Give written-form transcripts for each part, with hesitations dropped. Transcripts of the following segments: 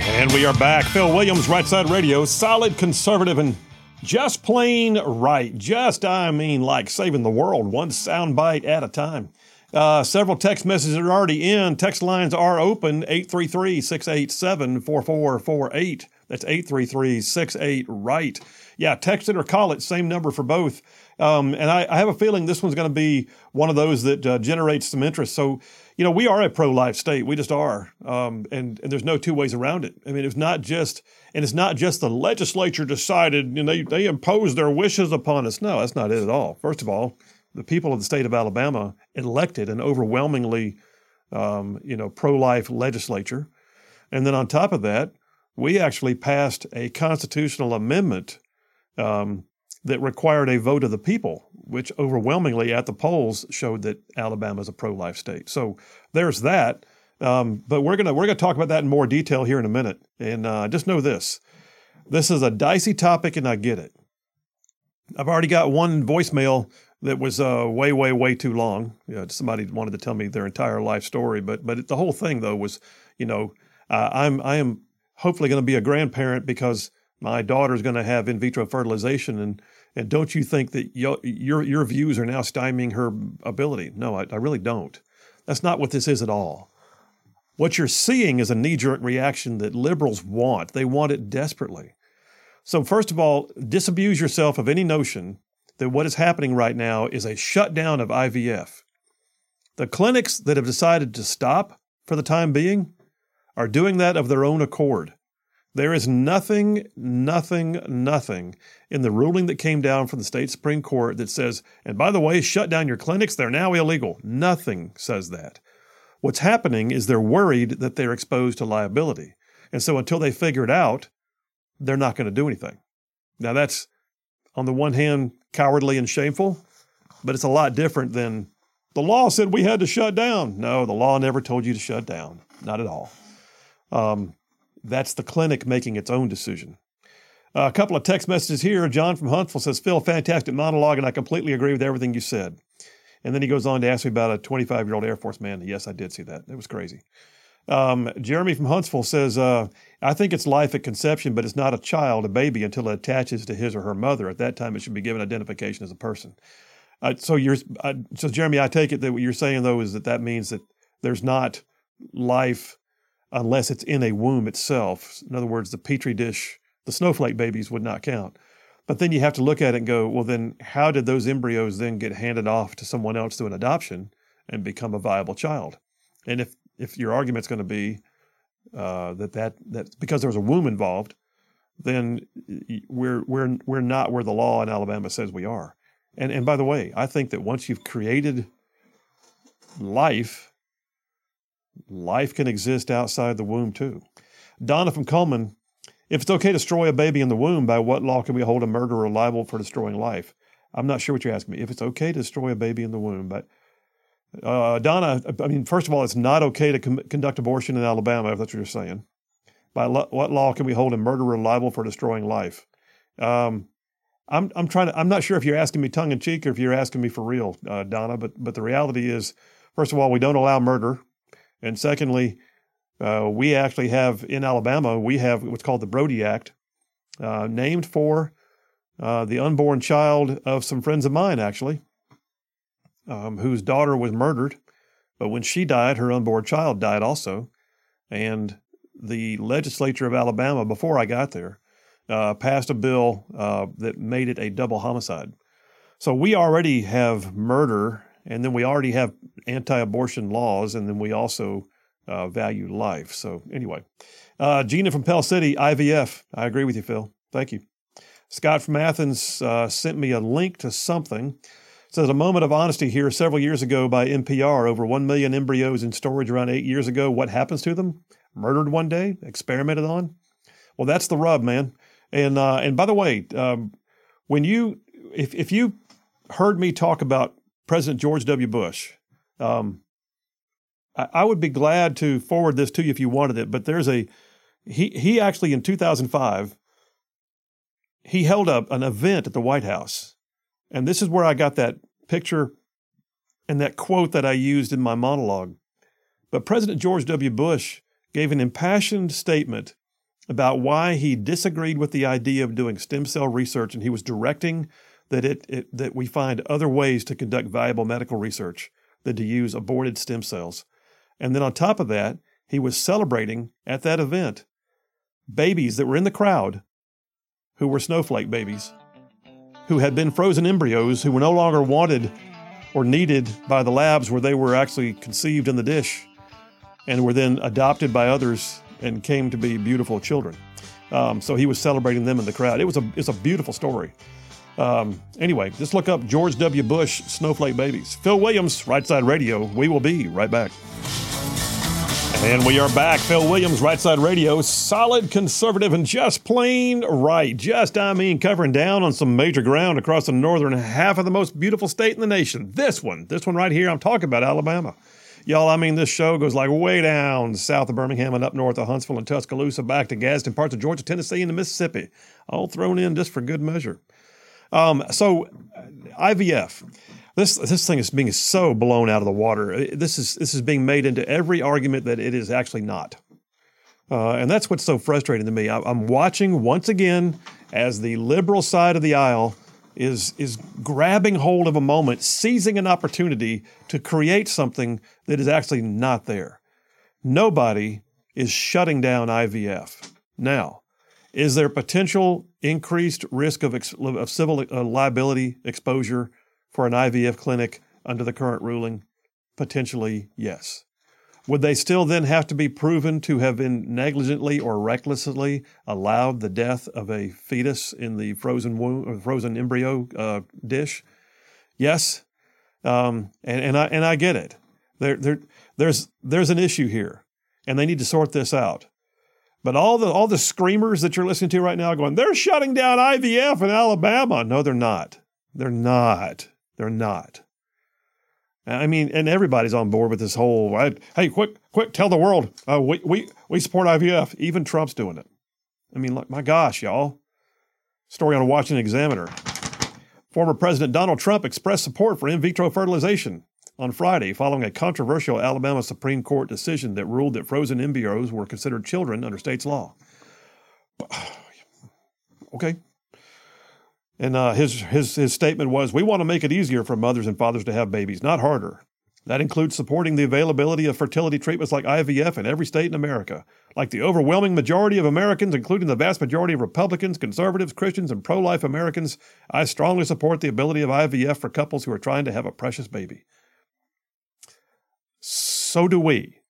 And we are back. Phil Williams, Right Side Radio, solid conservative and just plain right. Like saving the world, one soundbite at a time. Several text messages are already in. Text lines are open, 833-687-4448. That's 833-68-RIGHT. Yeah, text it or call it, same number for both. And I have a feeling this one's going to be one of those that generates some interest. So, we are a pro-life state. We just are. And there's no two ways around it. I mean, it's not just the legislature decided, they imposed their wishes upon us. No, that's not it at all. First of all, the people of the state of Alabama elected an overwhelmingly, pro-life legislature. And then on top of that, we actually passed a constitutional amendment that required a vote of the people, which overwhelmingly at the polls showed that Alabama is a pro-life state. So there's that. But we're gonna talk about that in more detail here in a minute. And just know this is a dicey topic, and I get it. I've already got one voicemail that was way, way, way too long. Somebody wanted to tell me their entire life story, but the whole thing though was, I am hopefully going to be a grandparent because my daughter's going to have in vitro fertilization, and don't you think that your views are now stymieing her ability? No, I really don't. That's not what this is at all. What you're seeing is a knee-jerk reaction that liberals want. They want it desperately. So first of all, disabuse yourself of any notion that what is happening right now is a shutdown of IVF. The clinics that have decided to stop for the time being are doing that of their own accord. There is nothing in the ruling that came down from the state Supreme Court that says, and by the way, shut down your clinics, they're now illegal. Nothing says that. What's happening is they're worried that they're exposed to liability. And so until they figure it out, they're not going to do anything. Now that's, on the one hand, cowardly and shameful, but it's a lot different than the law said we had to shut down. No, the law never told you to shut down. Not at all. That's the clinic making its own decision. A couple of text messages here. John from Huntsville says, Phil, fantastic monologue, and I completely agree with everything you said. And then he goes on to ask me about a 25-year-old Air Force man. Yes, I did see that. It was crazy. Jeremy from Huntsville says, I think it's life at conception, but it's not a child, a baby, until it attaches to his or her mother. At that time, it should be given identification as a person. So Jeremy, I take it that what you're saying, though, is that means that there's not life unless it's in a womb itself. In other words, the Petri dish, the snowflake babies would not count. But then you have to look at it and go, well, then how did those embryos then get handed off to someone else through an adoption and become a viable child? And if your argument's going to be that because there's a womb involved, then we're not where the law in Alabama says we are. And by the way, I think that once you've created life can exist outside the womb too. Donna from Coleman, if it's okay to destroy a baby in the womb, by what law can we hold a murderer liable for destroying life? I'm not sure what you're asking me. If it's okay to destroy a baby in the womb, but Donna, I mean, first of all, it's not okay to conduct abortion in Alabama, if that's what you're saying. By what law can we hold a murderer liable for destroying life? I'm not sure if you're asking me tongue in cheek or if you're asking me for real, Donna, but the reality is, first of all, we don't allow murder. And secondly, we actually have in Alabama, we have what's called the Brody Act, named for the unborn child of some friends of mine, actually, whose daughter was murdered. But when she died, her unborn child died also. And the legislature of Alabama, before I got there, passed a bill that made it a double homicide. So we already have murder, and then we already have anti-abortion laws, and then we also value life. So anyway, Gina from Pell City, IVF. I agree with you, Phil. Thank you. Scott from Athens sent me a link to something. It says, a moment of honesty here. Several years ago by NPR, over 1 million embryos in storage around 8 years ago. What happens to them? Murdered one day? Experimented on? Well, that's the rub, man. And by the way, if you heard me talk about President George W. Bush, I would be glad to forward this to you if you wanted it, but he actually in 2005, he held up an event at the White House. And this is where I got that picture and that quote that I used in my monologue. But President George W. Bush gave an impassioned statement about why he disagreed with the idea of doing stem cell research, and he was directing that we find other ways to conduct valuable medical research than to use aborted stem cells. And then on top of that, he was celebrating at that event babies that were in the crowd who were snowflake babies, who had been frozen embryos, who were no longer wanted or needed by the labs where they were actually conceived in the dish and were then adopted by others and came to be beautiful children. So he was celebrating them in the crowd. It's a beautiful story. Anyway, just look up George W. Bush snowflake babies. Phil Williams, Right Side Radio. We will be right back. And we are back. Phil Williams, Right Side Radio. Solid, conservative, and just plain right. Covering down on some major ground across the northern half of the most beautiful state in the nation. This one right here, I'm talking about Alabama. Y'all, this show goes like way down south of Birmingham and up north of Huntsville and Tuscaloosa, back to Gadsden, parts of Georgia, Tennessee, and Mississippi. All thrown in just for good measure. So IVF, this thing is being so blown out of the water. This is being made into every argument that it is actually not. And that's what's so frustrating to me. I'm watching once again as the liberal side of the aisle is grabbing hold of a moment, seizing an opportunity to create something that is actually not there. Nobody is shutting down IVF. Now, is there potential increased risk of civil liability exposure for an IVF clinic under the current ruling? Potentially, yes. Would they still then have to be proven to have been negligently or recklessly allowed the death of a fetus in the frozen embryo dish? Yes, and I get it. There's an issue here, and they need to sort this out. But all the screamers that you're listening to right now going, they're shutting down IVF in Alabama. No, they're not. They're not. And everybody's on board with this whole, hey, quick, tell the world, we support IVF. Even Trump's doing it. My gosh, y'all. Story on a Washington Examiner. Former President Donald Trump expressed support for in vitro fertilization on Friday following a controversial Alabama Supreme Court decision that ruled that frozen embryos were considered children under state's law. Okay. And his statement was, we want to make it easier for mothers and fathers to have babies, not harder. That includes supporting the availability of fertility treatments like IVF in every state in America. Like the overwhelming majority of Americans, including the vast majority of Republicans, conservatives, Christians, and pro-life Americans, I strongly support the ability of IVF for couples who are trying to have a precious baby. So do we.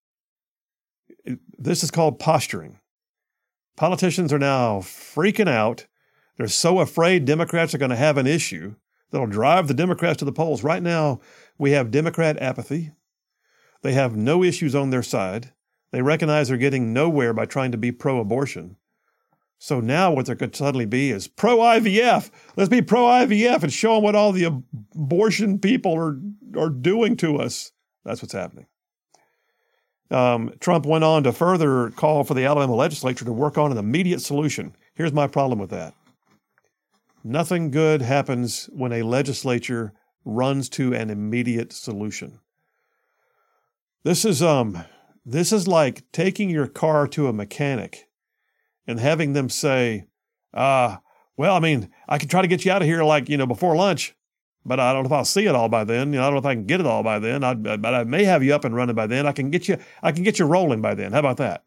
This is called posturing. Politicians are now freaking out. They're so afraid Democrats are going to have an issue that'll drive the Democrats to the polls. Right now, we have Democrat apathy. They have no issues on their side. They recognize they're getting nowhere by trying to be pro-abortion. So now what there could suddenly be is pro-IVF. Let's be pro-IVF and show them what all the abortion people are doing to us. That's what's happening. Trump went on to further call for the Alabama legislature to work on an immediate solution. Here's my problem with that. Nothing good happens when a legislature runs to an immediate solution. This is like taking your car to a mechanic and having them say, I can try to get you out of here before lunch, but I don't know if I'll see it all by then. I don't know if I can get it all by then. But I may have you up and running by then. I can get you rolling by then. How about that?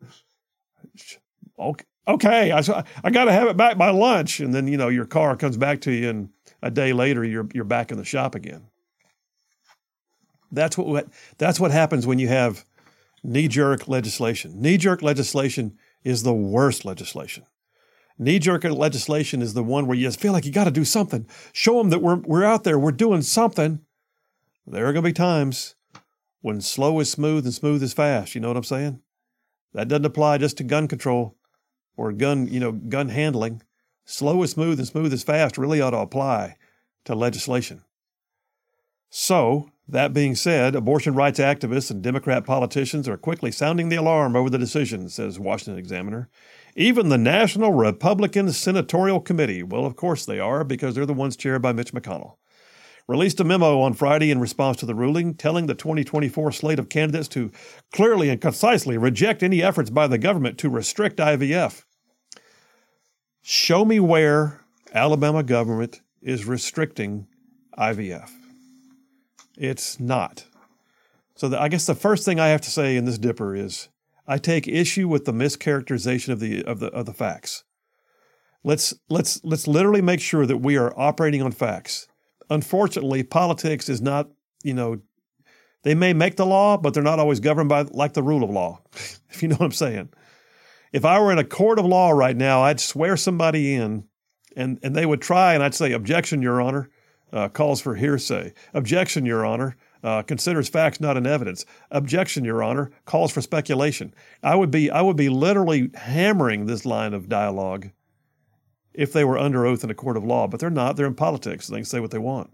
Okay, I got to have it back by lunch, and then your car comes back to you, and a day later you're back in the shop again. That's what happens when you have knee-jerk legislation. Knee-jerk legislation is the worst legislation. Knee-jerk legislation is the one where you just feel like you got to do something. Show them that we're out there, we're doing something. There are going to be times when slow is smooth and smooth is fast. You know what I'm saying? That doesn't apply just to gun control or gun handling. Slow is smooth and smooth is fast really ought to apply to legislation. So, that being said, abortion rights activists and Democrat politicians are quickly sounding the alarm over the decision, says Washington Examiner. Even the National Republican Senatorial Committee, well, of course they are, because they're the ones chaired by Mitch McConnell, released a memo on Friday in response to the ruling, telling the 2024 slate of candidates to clearly and concisely reject any efforts by the government to restrict IVF. Show me where Alabama government is restricting IVF. It's not. So I guess the first thing I have to say in this dipper is I take issue with the mischaracterization of the facts. Let's literally make sure that we are operating on facts. Unfortunately, politics is not, they may make the law, but they're not always governed by like the rule of law, if you know what I'm saying. If I were in a court of law right now, I'd swear somebody in and they would try and I'd say, objection, Your Honor, calls for hearsay. Objection, Your Honor, considers facts not in evidence. Objection, Your Honor, calls for speculation. I would be literally hammering this line of dialogue if they were under oath in a court of law, but they're not. They're in politics. They can say what they want.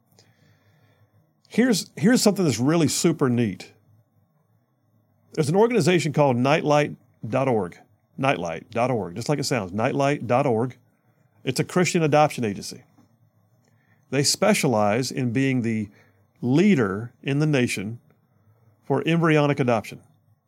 Here's something that's really super neat. There's an organization called Nightlight.org. Nightlight.org, just like it sounds, nightlight.org. It's a Christian adoption agency. They specialize in being the leader in the nation for embryonic adoption.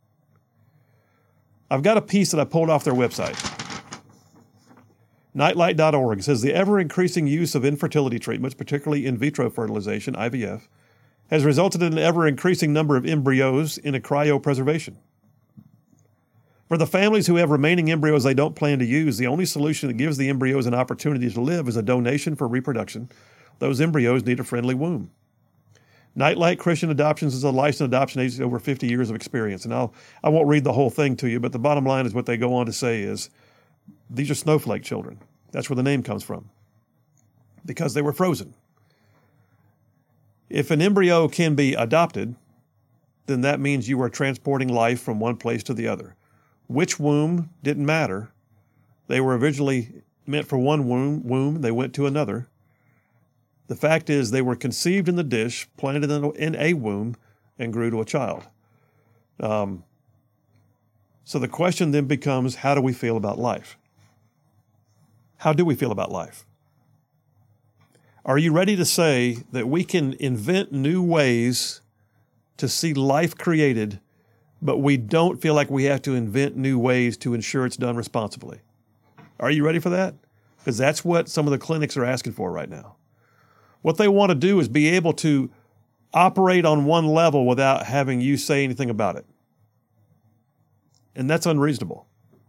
I've got a piece that I pulled off their website. Nightlight.org says the ever-increasing use of infertility treatments, particularly in vitro fertilization, IVF, has resulted in an ever-increasing number of embryos in a cryopreservation. For the families who have remaining embryos they don't plan to use, the only solution that gives the embryos an opportunity to live is a donation for reproduction. Those embryos need a friendly womb. Nightlight Christian Adoptions is a licensed adoption agency with over 50 years of experience. And I won't read the whole thing to you, but the bottom line is what they go on to say is, these are snowflake children. That's where the name comes from, because they were frozen. If an embryo can be adopted, then that means you are transporting life from one place to the other. Which womb didn't matter. They were originally meant for one womb. They went to another. The fact is they were conceived in the dish, planted in a womb, and grew to a child. So the question then becomes, how do we feel about life? How do we feel about life? Are you ready to say that we can invent new ways to see life created, but we don't feel like we have to invent new ways to ensure it's done responsibly? Are you ready for that? Because that's what some of the clinics are asking for right now. What they want to do is be able to operate on one level without having you say anything about it. And that's unreasonable.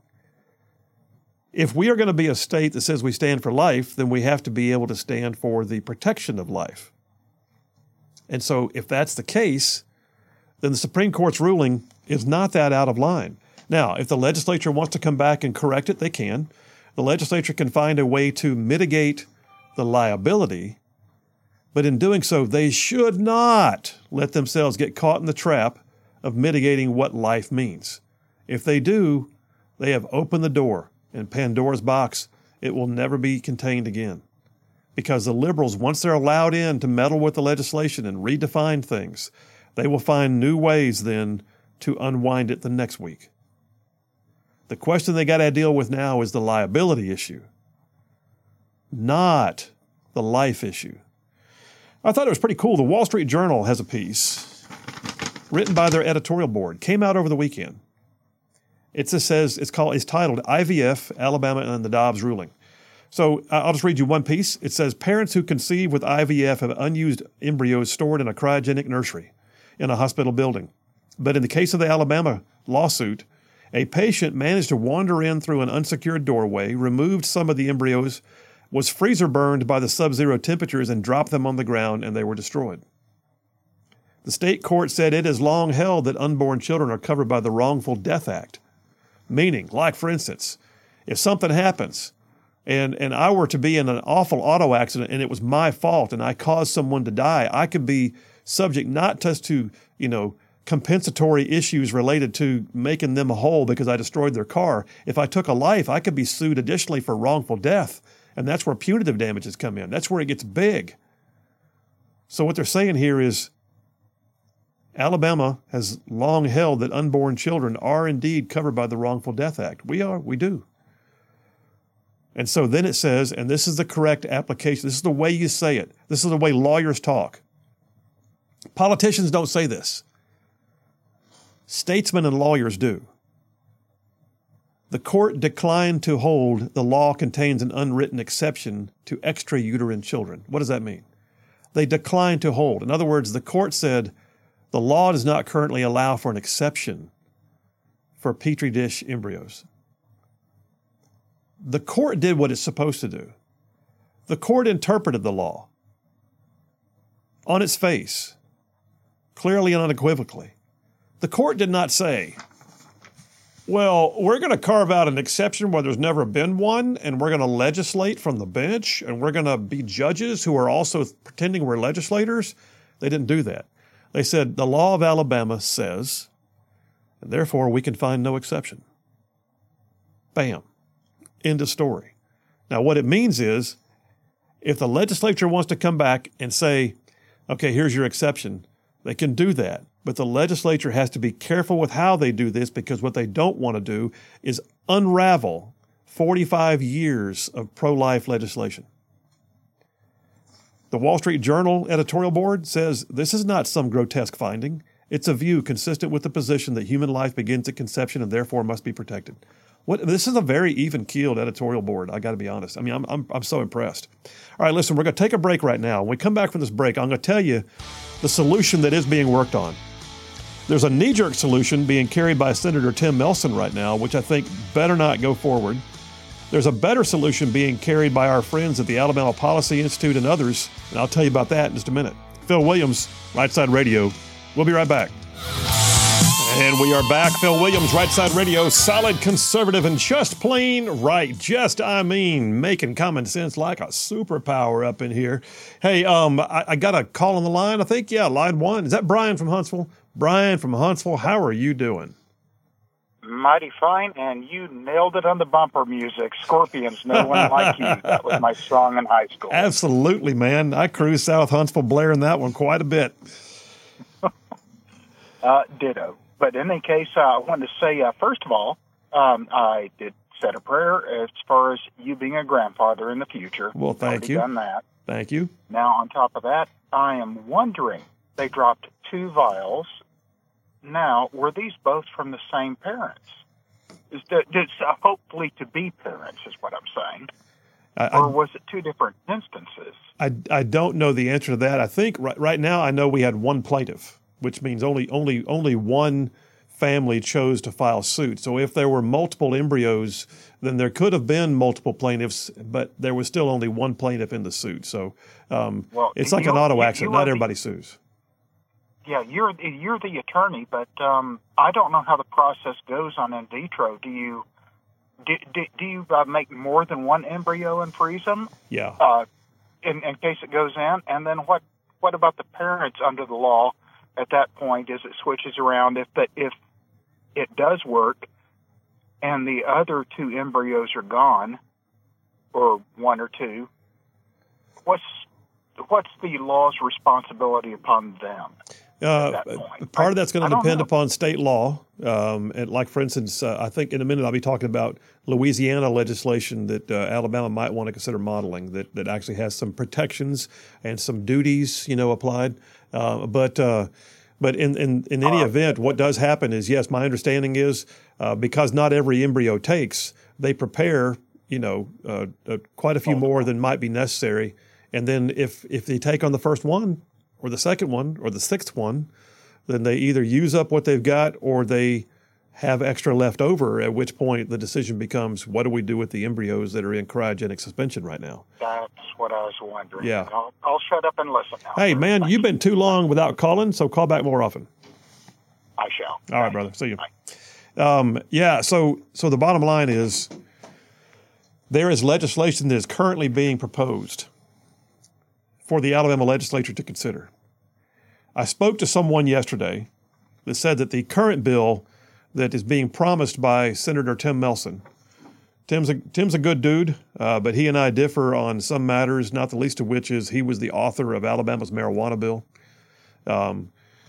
If we are going to be a state that says we stand for life, then we have to be able to stand for the protection of life. And so if that's the case, then the Supreme Court's ruling is not that out of line. Now, if the legislature wants to come back and correct it, they can. The legislature can find a way to mitigate the liability, but in doing so, they should not let themselves get caught in the trap of mitigating what life means. If they do, they have opened the door. In Pandora's box, it will never be contained again. Because the liberals, once they're allowed in to meddle with the legislation and redefine things, they will find new ways then to unwind it the next week. The question they got to deal with now is the liability issue, not the life issue. I thought it was pretty cool. The Wall Street Journal has a piece written by their editorial board, came out over the weekend. It just says, it's titled IVF, Alabama and the Dobbs Ruling. So I'll just read you one piece. It says, parents who conceive with IVF have unused embryos stored in a cryogenic nursery in a hospital building. But in the case of the Alabama lawsuit, a patient managed to wander in through an unsecured doorway, removed some of the embryos, was freezer burned by the sub-zero temperatures, and dropped them on the ground, and they were destroyed. The state court said it has long held that unborn children are covered by the Wrongful Death Act. Meaning, like for instance, if something happens and I were to be in an awful auto accident and it was my fault and I caused someone to die, I could be subject not just to, compensatory issues related to making them whole because I destroyed their car. If I took a life, I could be sued additionally for wrongful death. And that's where punitive damages come in. That's where it gets big. So what they're saying here is Alabama has long held that unborn children are indeed covered by the Wrongful Death Act. We do. And so then it says, and this is the correct application. This is the way you say it. This is the way lawyers talk. Politicians don't say this. Statesmen and lawyers do. The court declined to hold the law contains an unwritten exception to extrauterine children. What does that mean? They declined to hold. In other words, the court said the law does not currently allow for an exception for Petri dish embryos. The court did what it's supposed to do. The court interpreted the law on its face, clearly and unequivocally. The court did not say, well, we're going to carve out an exception where there's never been one, and we're going to legislate from the bench, and we're going to be judges who are also pretending we're legislators. They didn't do that. They said the law of Alabama says, and therefore we can find no exception. Bam. End of story. Now, what it means is, if the legislature wants to come back and say, okay, here's your exception, they can do that. But the legislature has to be careful with how they do this, because what they don't want to do is unravel 45 years of pro-life legislation. The Wall Street Journal editorial board says this is not some grotesque finding. It's a view consistent with the position that human life begins at conception and therefore must be protected. This is a very even-keeled editorial board, I got to be honest. I mean, I'm so impressed. All right, listen, we're going to take a break right now. When we come back from this break, I'm going to tell you the solution that is being worked on. There's a knee-jerk solution being carried by Senator Tim Melson right now, which I think better not go forward. There's a better solution being carried by our friends at the Alabama Policy Institute and others, and I'll tell you about that in just a minute. Phil Williams, Right Side Radio. We'll be right back. And we are back. Phil Williams, Right Side Radio, solid conservative and just plain right. Making common sense like a superpower up in here. Hey, I got a call on the line, I think. Yeah, line one. Is that Brian from Huntsville? Brian from Huntsville, how are you doing? Mighty fine, and you nailed it on the bumper music. Scorpions, No One Like You. That was my song in high school. Absolutely, man. I cruised South Huntsville blaring that one quite a bit. Ditto. But in any case, I wanted to say, first of all, I did said a prayer as far as you being a grandfather in the future. Well, thank you. Done that. Thank you. Now, on top of that, I am wondering, they dropped 2 vials. Now, were these both from the same parents? Hopefully to be parents is what I'm saying. Or was it 2 different instances? I don't know the answer to that. I think right now I know we had one plaintiff, which means only one family chose to file suit. So if there were multiple embryos, then there could have been multiple plaintiffs, but there was still only one plaintiff in the suit. So it's like an auto accident. Not everybody sues. Yeah, you're the attorney, but I don't know how the process goes on in vitro. Do you make more than one embryo and freeze them? Yeah. In case it goes in, and then what about the parents under the law at that point as it switches around? If it does work, and the other 2 embryos are gone, or 1 or 2, what's the law's responsibility upon them? Part of that's going to depend upon state law. And like, for instance, I think in a minute I'll be talking about Louisiana legislation that Alabama might want to consider modeling that actually has some protections and some duties, applied. But in any event, what does happen is, yes, my understanding is because not every embryo takes, they prepare, quite a few more than might be necessary. And then if they take on the first one, or the second one, or the 6th one, then they either use up what they've got or they have extra left over, at which point the decision becomes, what do we do with the embryos that are in cryogenic suspension right now? That's what I was wondering. Yeah. I'll shut up and listen now. Hey, man, you've been too long without calling, so call back more often. I shall. All right, brother. See you. So the bottom line is there is legislation that is currently being proposed for the Alabama legislature to consider. I spoke to someone yesterday that said that the current bill that is being promised by Senator Tim Melson, Tim's a good dude, but he and I differ on some matters, not the least of which is he was the author of Alabama's marijuana bill.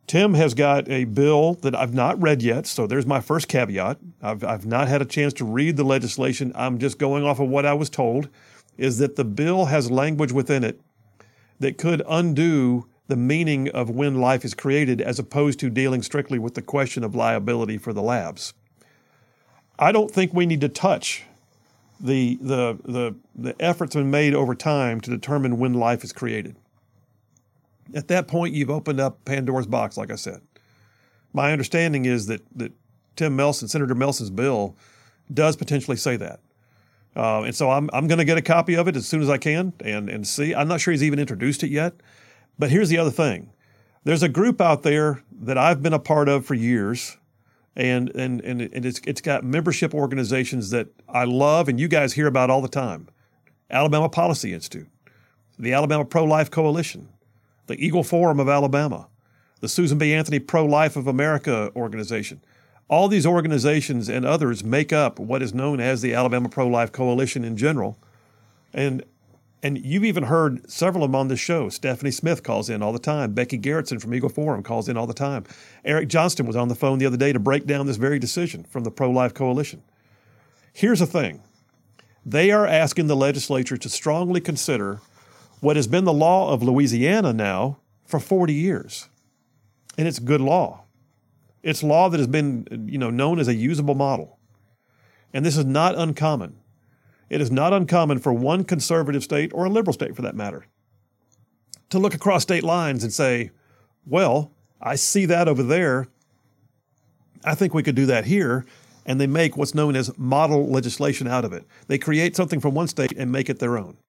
Tim has got a bill that I've not read yet, so there's my first caveat. I've not had a chance to read the legislation. I'm just going off of what I was told, is that the bill has language within it that could undo the meaning of when life is created as opposed to dealing strictly with the question of liability for the labs. I don't think we need to touch the efforts been made over time to determine when life is created. At that point, you've opened up Pandora's box, like I said. My understanding is that Senator Melson's bill does potentially say that. And so I'm going to get a copy of it as soon as I can and see. I'm not sure he's even introduced it yet. But here's the other thing. There's a group out there that I've been a part of for years, and it's got membership organizations that I love and you guys hear about all the time. Alabama Policy Institute, the Alabama Pro-Life Coalition, the Eagle Forum of Alabama, the Susan B. Anthony Pro-Life of America organization. All these organizations and others make up what is known as the Alabama Pro-Life Coalition in general. And you've even heard several of them on this show. Stephanie Smith calls in all the time. Becky Garrettson from Eagle Forum calls in all the time. Eric Johnston was on the phone the other day to break down this very decision from the Pro-Life Coalition. Here's the thing. They are asking the legislature to strongly consider what has been the law of Louisiana now for 40 years. And it's good law. It's law that has been, known as a usable model. And this is not uncommon. It is not uncommon for one conservative state, or a liberal state for that matter, to look across state lines and say, well, I see that over there. I think we could do that here. And they make what's known as model legislation out of it. They create something from one state and make it their own.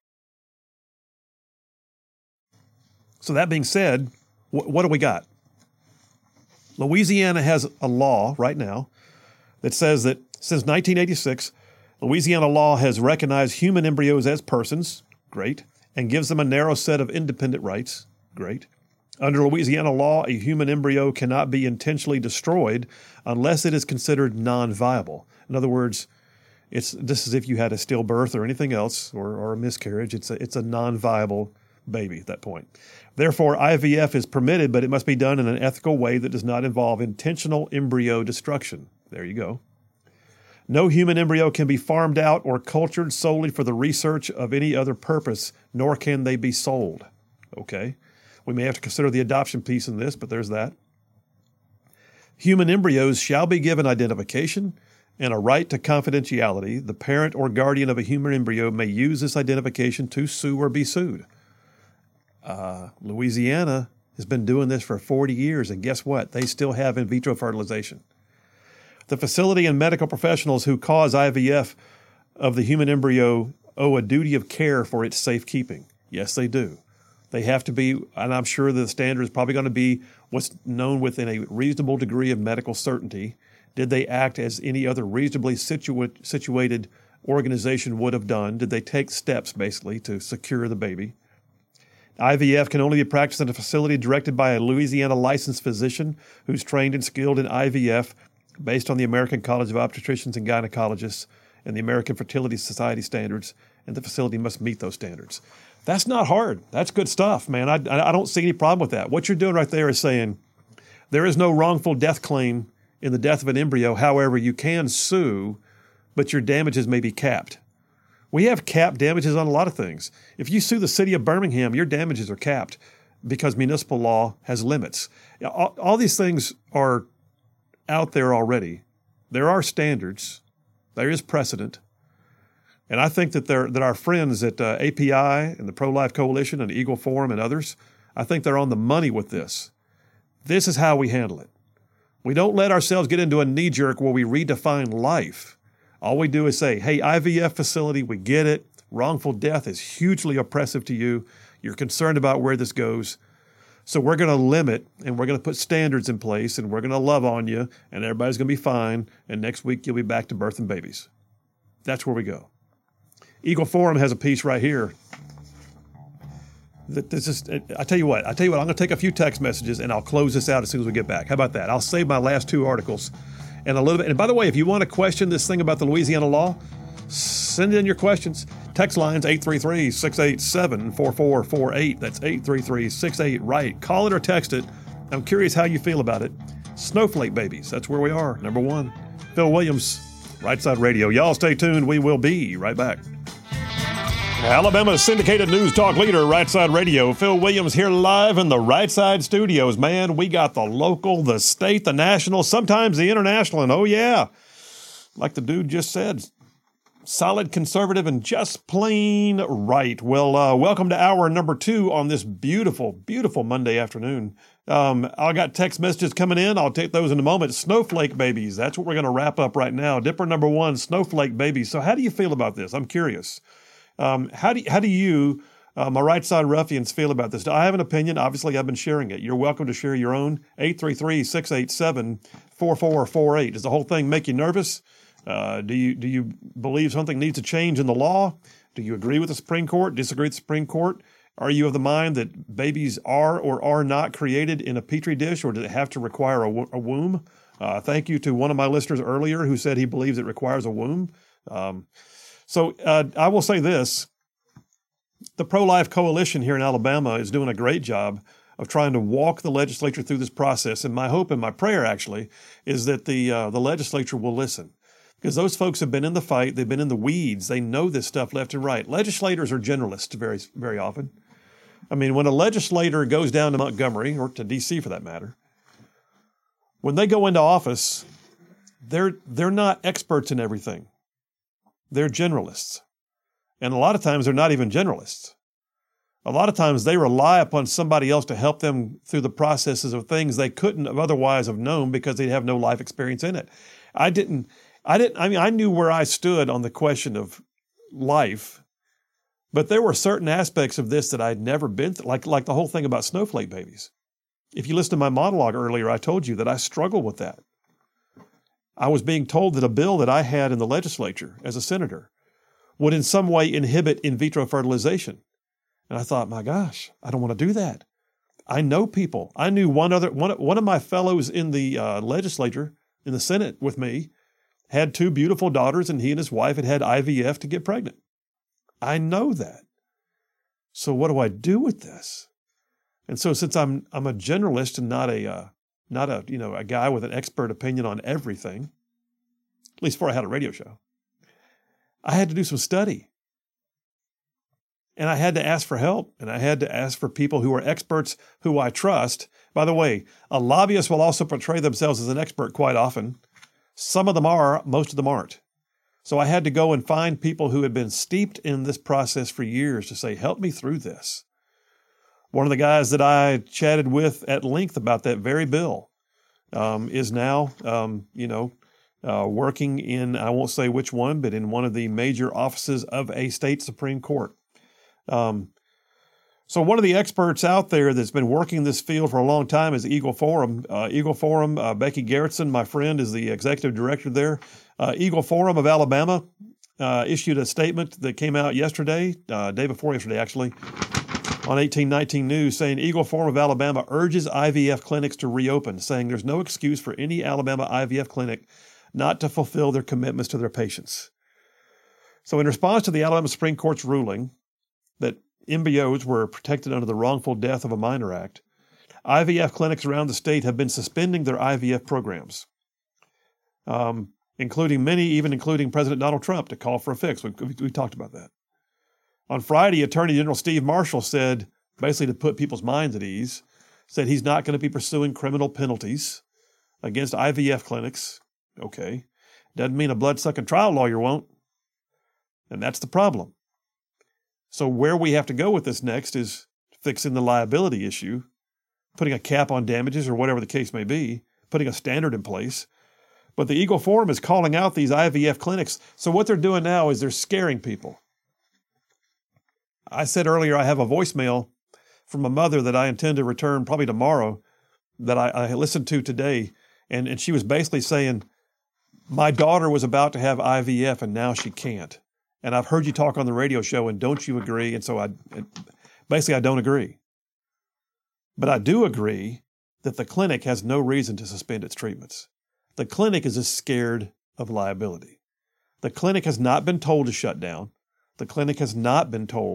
So that being said, what do we got? Louisiana has a law right now that says that since 1986, Louisiana law has recognized human embryos as persons, great, and gives them a narrow set of independent rights, great. Under Louisiana law, a human embryo cannot be intentionally destroyed unless it is considered non-viable. In other words, this is if you had a stillbirth or anything else, or a miscarriage. It's a non-viable baby at that point. Therefore, IVF is permitted, but it must be done in an ethical way that does not involve intentional embryo destruction. There you go. No human embryo can be farmed out or cultured solely for the research of any other purpose, nor can they be sold. Okay? We may have to consider the adoption piece in this, but there's that. Human embryos shall be given identification and a right to confidentiality. The parent or guardian of a human embryo may use this identification to sue or be sued. Louisiana has been doing this for 40 years, and guess what? They still have in vitro fertilization. The facility and medical professionals who cause IVF of the human embryo owe a duty of care for its safekeeping. Yes, they do. They have to be, and I'm sure the standard is probably going to be what's known within a reasonable degree of medical certainty. Did they act as any other reasonably situated organization would have done? Did they take steps, basically, to secure the baby? IVF can only be practiced in a facility directed by a Louisiana licensed physician who's trained and skilled in IVF based on the American College of Obstetricians and Gynecologists and the American Fertility Society standards, and the facility must meet those standards. That's not hard. That's good stuff, man. I don't see any problem with that. What you're doing right there is saying there is no wrongful death claim in the death of an embryo. However, you can sue, but your damages may be capped. We have capped damages on a lot of things. If you sue the city of Birmingham, your damages are capped because municipal law has limits. All these things are out there already. There are standards. There is precedent. And I think that our friends at API and the Pro-Life Coalition and Eagle Forum and others, I think they're on the money with this. This is how we handle it. We don't let ourselves get into a knee-jerk where we redefine life. All we do is say, hey, IVF facility, we get it. Wrongful death is hugely oppressive to you. You're concerned about where this goes. So we're going to limit, and we're going to put standards in place, and we're going to love on you, and everybody's going to be fine, and next week you'll be back to birthing babies. That's where we go. Eagle Forum has a piece right here. I tell you what, I'm going to take a few text messages, and I'll close this out as soon as we get back. How about that? I'll save my last two articles. And a little bit. And by the way, if you want to question this thing about the Louisiana law, send in your questions. Text lines 833-687-4448. That's 833-68-RIGHT. Call it or text it I'm curious how you feel about it. Snowflake babies, that's where we are. Number one. Phil Williams, Right Side Radio. Y'all stay tuned. We will be right back. Alabama's syndicated news talk leader, Right Side Radio. Phil Williams here live in the Right Side studios. Man, we got the local, the state, the national, sometimes the international, and oh yeah, like the dude just said, solid conservative and just plain right. Well, welcome to hour number 2 on this beautiful, beautiful Monday afternoon. I got text messages coming in. I'll take those in a moment. Snowflake babies. That's what we're going to wrap up right now. Dipper number 1, snowflake babies. So how do you feel about this? I'm curious. How do you, my Right Side ruffians, feel about this? I have an opinion. Obviously, I've been sharing it. You're welcome to share your own. 833-687-4448. Does the whole thing make you nervous? Do you believe something needs to change in the law? Do you agree with the Supreme Court? Disagree with the Supreme Court? Are you of the mind that babies are or are not created in a petri dish, or do they have to require a womb? Thank you to one of my listeners earlier who said he believes it requires a womb. So I will say this. The Pro-Life Coalition here in Alabama is doing a great job of trying to walk the legislature through this process. And my hope and my prayer, actually, is that the legislature will listen. Because those folks have been in the fight. They've been in the weeds. They know this stuff left and right. Legislators are generalists very, very often. I mean, when a legislator goes down to Montgomery, or to D.C. for that matter, when they go into office, they're not experts in everything. They're generalists. And a lot of times they're not even generalists. A lot of times they rely upon somebody else to help them through the processes of things they couldn't have otherwise have known because they have no life experience in it. I knew where I stood on the question of life, but there were certain aspects of this that I'd never been through, like the whole thing about snowflake babies. If you listen to my monologue earlier, I told you that I struggle with that. I was being told that a bill that I had in the legislature as a senator would in some way inhibit in vitro fertilization. And I thought, my gosh, I don't want to do that. I know people. I knew one of my fellows in the legislature, in the Senate with me, had 2 beautiful daughters, and he and his wife had IVF to get pregnant. I know that. So what do I do with this? And so since I'm a generalist and not a guy with an expert opinion on everything, at least before I had a radio show, I had to do some study. And I had to ask for help, and I had to ask for people who are experts who I trust. By the way, a lobbyist will also portray themselves as an expert quite often. Some of them are, most of them aren't. So I had to go and find people who had been steeped in this process for years to say, help me through this. One of the guys that I chatted with at length about that very bill is now, working in, I won't say which one, but in one of the major offices of a state Supreme Court. So one of the experts out there that's been working this field for a long time is Eagle Forum. Becky Garrettson, my friend, is the executive director there. Eagle Forum of Alabama issued a statement that came out yesterday, day before yesterday actually, on 1819 News, saying Eagle Forum of Alabama urges IVF clinics to reopen, saying there's no excuse for any Alabama IVF clinic not to fulfill their commitments to their patients. So in response to the Alabama Supreme Court's ruling that embryos were protected under the Wrongful Death of a Minor Act, IVF clinics around the state have been suspending their IVF programs, including President Donald Trump, to call for a fix. We talked about that. On Friday, Attorney General Steve Marshall said, basically to put people's minds at ease, said he's not going to be pursuing criminal penalties against IVF clinics. Okay. Doesn't mean a blood-sucking trial lawyer won't. And that's the problem. So where we have to go with this next is fixing the liability issue, putting a cap on damages or whatever the case may be, putting a standard in place. But the Eagle Forum is calling out these IVF clinics. So what they're doing now is they're scaring people. I said earlier I have a voicemail from a mother that I intend to return probably tomorrow that I listened to today. And she was basically saying, my daughter was about to have IVF and now she can't. And I've heard you talk on the radio show, and don't you agree? And so I don't agree. But I do agree that the clinic has no reason to suspend its treatments. The clinic is just scared of liability. The clinic has not been told to shut down. The clinic has not been told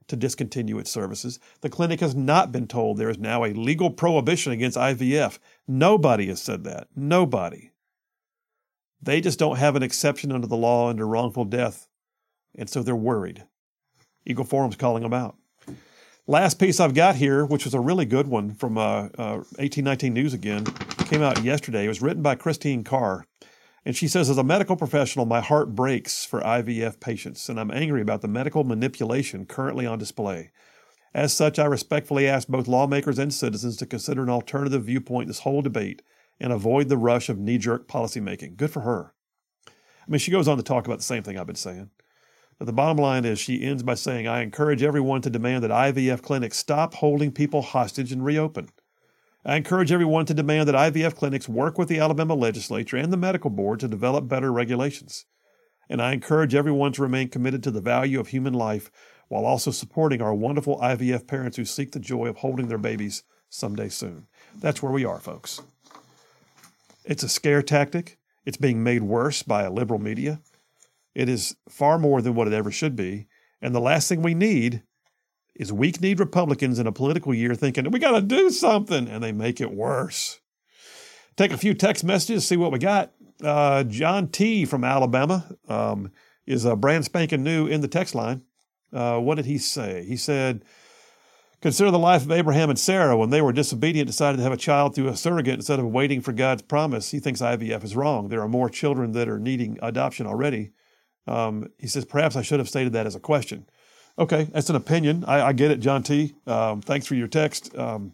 to discontinue its services. The clinic has not been told there is now a legal prohibition against IVF. Nobody has said that. Nobody. They just don't have an exception under the law under wrongful death, and so they're worried. Eagle Forum's calling them out. Last piece I've got here, which was a really good one from 1819 News again, came out yesterday. It was written by Christine Carr. And she says, as a medical professional, my heart breaks for IVF patients, and I'm angry about the medical manipulation currently on display. As such, I respectfully ask both lawmakers and citizens to consider an alternative viewpoint in this whole debate and avoid the rush of knee-jerk policymaking. Good for her. I mean, she goes on to talk about the same thing I've been saying. But the bottom line is she ends by saying, I encourage everyone to demand that IVF clinics stop holding people hostage and reopen. I encourage everyone to demand that IVF clinics work with the Alabama legislature and the medical board to develop better regulations. And I encourage everyone to remain committed to the value of human life while also supporting our wonderful IVF parents who seek the joy of holding their babies someday soon. That's where we are, folks. It's a scare tactic. It's being made worse by a liberal media. It is far more than what it ever should be. And the last thing we need is weak-kneed Republicans in a political year thinking, we got to do something, and they make it worse. Take a few text messages, see what we got. John T. from Alabama is brand spanking new in the text line. What did he say? He said, consider the life of Abraham and Sarah. When they were disobedient, decided to have a child through a surrogate instead of waiting for God's promise. He thinks IVF is wrong. There are more children that are needing adoption already. He says, perhaps I should have stated that as a question. Okay, that's an opinion. I get it, John T. Thanks for your text.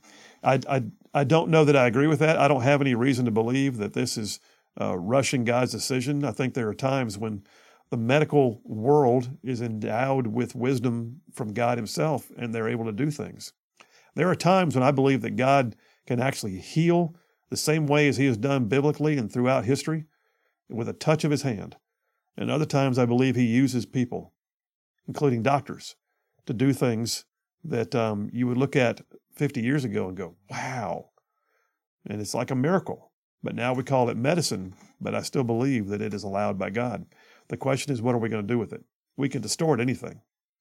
I don't know that I agree with that. I don't have any reason to believe that this is rushing God's decision. I think there are times when the medical world is endowed with wisdom from God himself, and they're able to do things. There are times when I believe that God can actually heal the same way as he has done biblically and throughout history with a touch of his hand. And other times I believe he uses people, including doctors, to do things that you would look at 50 years ago and go, wow. And it's like a miracle. But now we call it medicine, but I still believe that it is allowed by God. The question is, what are we going to do with it? We can distort anything.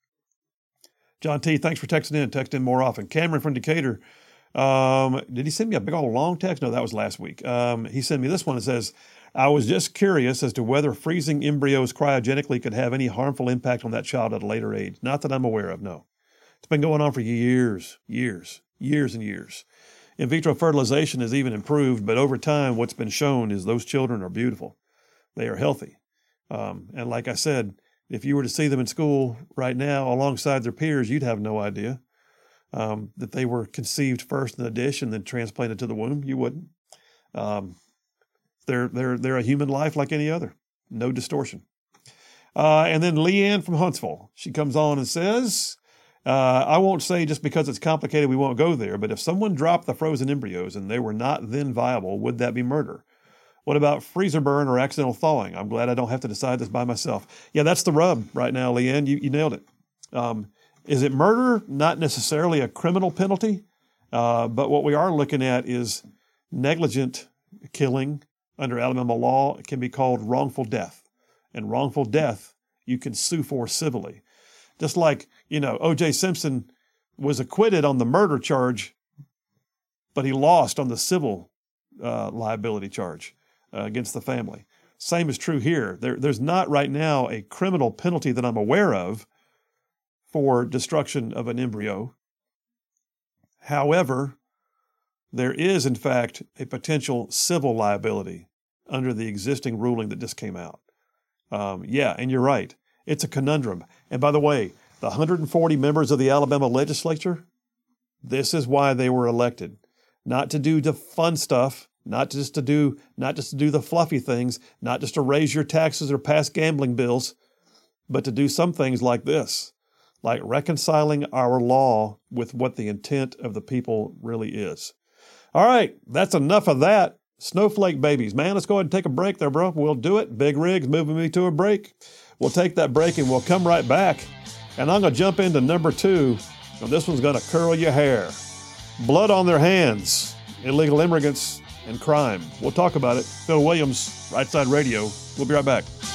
John T., thanks for texting in. Text in more often. Cameron from Decatur. Did he send me a big old long text? No, that was last week. He sent me this one that says, I was just curious as to whether freezing embryos cryogenically could have any harmful impact on that child at a later age. Not that I'm aware of, no. It's been going on for years and years. In vitro fertilization has even improved, but over time what's been shown is those children are beautiful. They are healthy. And like I said, if you were to see them in school right now alongside their peers, you'd have no idea that they were conceived first in a dish and then transplanted to the womb. You wouldn't. They're a human life like any other. No distortion. And then Leanne from Huntsville, she comes on and says, I won't say just because it's complicated we won't go there, but if someone dropped the frozen embryos and they were not then viable, would that be murder? What about freezer burn or accidental thawing? I'm glad I don't have to decide this by myself. Yeah, that's the rub right now, Leanne. You nailed it. Is it murder? Not necessarily a criminal penalty, but what we are looking at is negligent killing under Alabama law. It can be called wrongful death. And wrongful death you can sue for civilly. Just like, O.J. Simpson was acquitted on the murder charge, but he lost on the civil liability charge against the family. Same is true here. There's not right now a criminal penalty that I'm aware of for destruction of an embryo. However, there is, in fact, a potential civil liability under the existing ruling that just came out. And you're right. It's a conundrum. And by the way, the 140 members of the Alabama legislature, this is why they were elected. Not to do the fun stuff, not just to do the fluffy things, not just to raise your taxes or pass gambling bills, but to do some things like this, like reconciling our law with what the intent of the people really is. All right, that's enough of that. Snowflake babies. Man, let's go ahead and take a break there, bro. We'll do it. Big Rig's moving me to a break. We'll take that break and we'll come right back. And I'm going to jump into number 2. And this one's going to curl your hair. Blood on their hands. Illegal immigrants and crime. We'll talk about it. Phil Williams, Right Side Radio. We'll be right back.